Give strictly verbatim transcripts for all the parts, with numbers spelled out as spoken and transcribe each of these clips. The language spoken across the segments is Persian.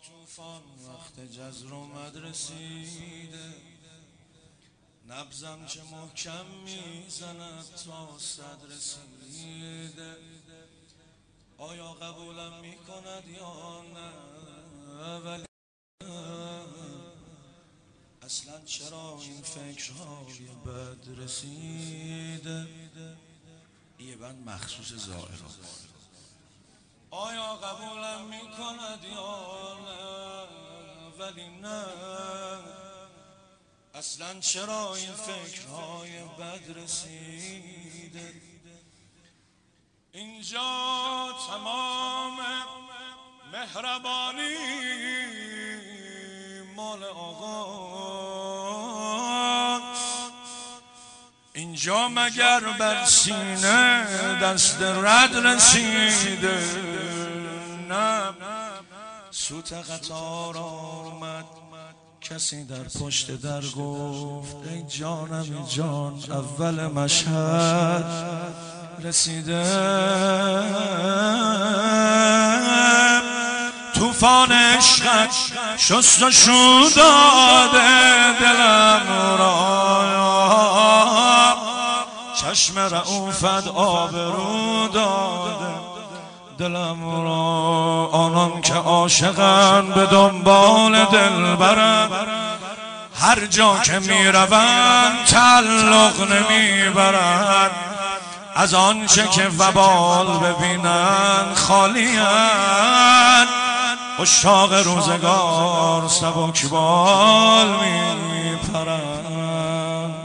توفان وقت جزر اومد رسیده، نبضم چه محکم میزند تا صد رسیده. آیا قبولم میکند یا نه؟ ولی اصلا چرا این فکرهای بد رسیده؟ یه بند مخصوص ظاهرا. آیا قبولم میکند یا نه؟ ولی نه، اصلا چرا این فکرهای بد رسیده؟ اینجا تمام مهربانی مال آقاست. اینجا مگر بر سینه دست رد رسیده؟ نه، سوت قطار آمد، کسی در پشت در گفت ای جانم ای جان، اول مشهد رسیده. طوفان عشقت شست و شو داده دلم را، چشم رعوفت آبرو داده دلم را. آنان که عاشقن به دنبال دلبرن، هر جا که میروند تعلق نمیبرن، از آنچه که وبال ببینن خالیان. عشاق روزگار سبکبال میپرن،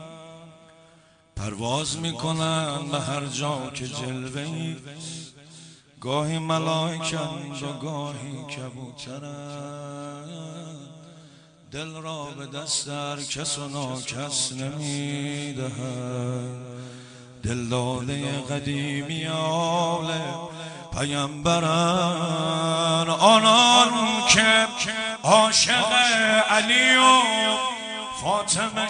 پرواز میکنن به هر جا که جلوه‌ای، گاهی ملائکند و گاهی کبوترند. دل را به دست هر کس و ناکس نمیدهند، دلداده قدیمی آل پیمبرن. آنان که عاشق علی و فاطمه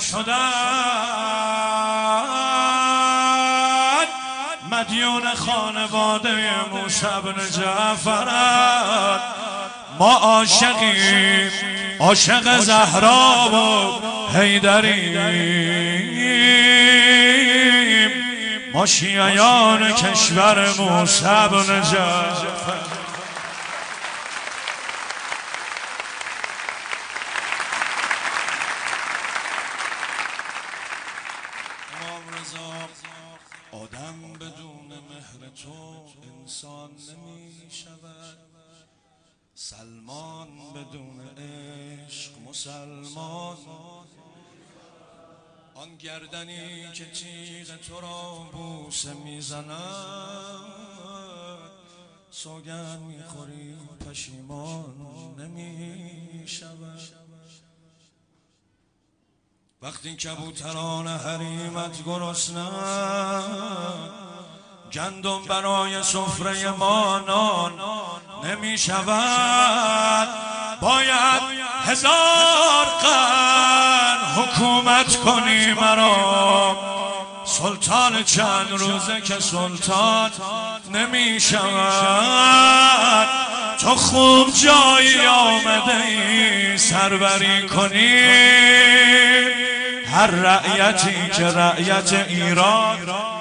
شدن، مدیون خانواده موسی بن جعفرن. ما عاشقیم، عاشق زهرا و حیدریم، ما شیعیان کشور موسی بن جعفر. آدم بدون مهر تو انسان نمی شود، سلمان بدون عشق مسلمان. آن گردنی که تیغ تو را بوسه میزند، سوگند میخوری پشیمان نمی شود. وقتی کبوتران حریمت گرسنه‌اند، گندم برای سفره ما نان نمی شود. باید هزار قرن حکومت کنی مرا، سلطان چند روزه که سلطان نمی شود. تو خوب جایی آمده ای سربری کنی هر رعیتی که رعیت ایران